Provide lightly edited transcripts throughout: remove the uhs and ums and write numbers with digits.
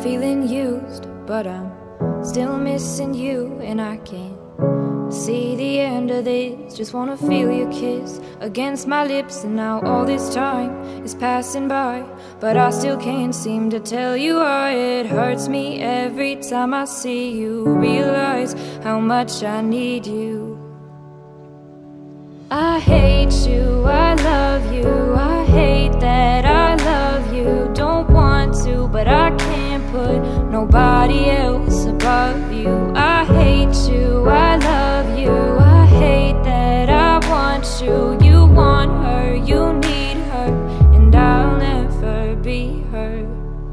feeling used, but I'm still missing you, and I can't see the end of this. Just wanna feel your kiss against my lips, and now all this time is passing by, but I still can't seem to tell you why. It hurts me every time I see you, realize how much I need you. I hate you, I love you, I hate that I love you. Don't want to, but I can't put nobody else above you. I hate you, I love you, I hate that I want you. You want her, you need her, and I'll never be her.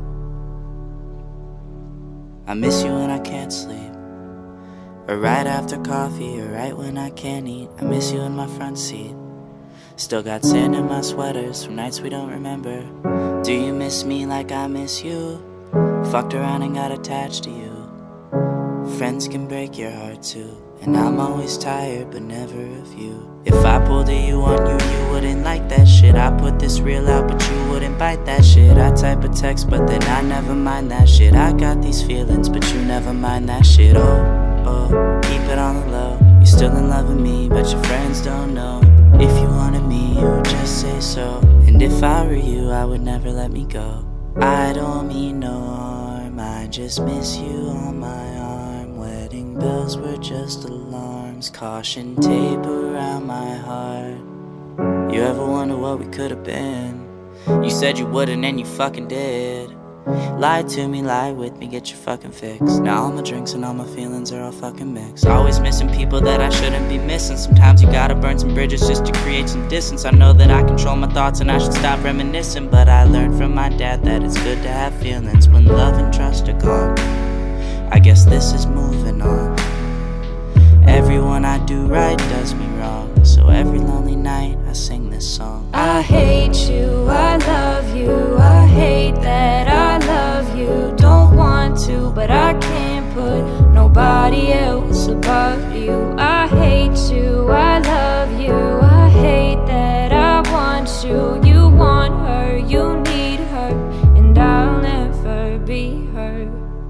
I miss you when I can't sleep, or right after coffee, or right when I can't eat. I miss you in my front seat. Still got sand in my sweaters from nights we don't remember. Do you miss me like I miss you? Fucked around and got attached to you. Friends can break your heart too, and I'm always tired but never of you. If I pulled a you on you, you wouldn't like that shit. I put this reel out but you wouldn't bite that shit. I type a text but then I never mind that shit. I got these feelings but you never mind that shit. Oh, keep it on the low. You're still in love with me but your friends don't know. If you wanted me, you would just say so, and if I were you, I would never let me go. I don't mean no harm, I just miss you on my arm. Wedding bells were just alarms, caution tape around my heart. You ever wonder what we could have been? You said you wouldn't and you fucking did. Lie to me, lie with me, get your fucking fix. Now all my drinks and all my feelings are all fucking mixed. Always missing people that I shouldn't be missing. Sometimes you gotta burn some bridges just to create some distance. I know that I control my thoughts and I should stop reminiscing, but I learned from my dad that it's good to have feelings when love and trust are gone. I guess this is moving on. Everyone I do right does me wrong, so every lonely night I sing this song. I hate you, I love you, I hate that I love you. Don't want to, but I can't put nobody else above you. I hate you, I love you, I hate that I want you. You want her, you need her, and I'll never be her.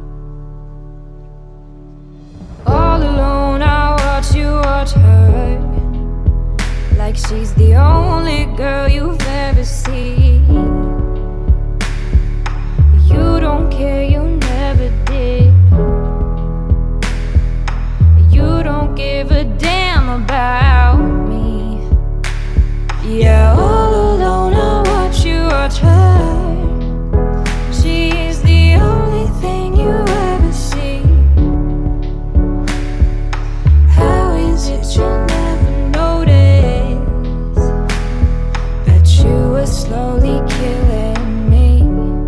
All alone I watch you watch her, like she's the only girl you've ever seen. You don't care, you never did. You don't give a damn about me. Yeah, all alone I watch you watch her. She's the only thing you ever see. How is it you never notice that you were slowly killing me?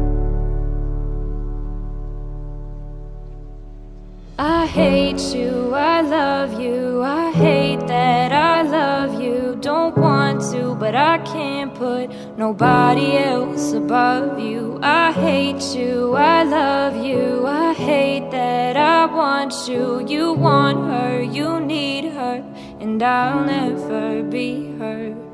I hate you, I love you, I hate that I love you. Don't want to, but I can't put nobody else above you. I hate you, I love you, I hate that I want you. You want her, you need her, and I'll never be her.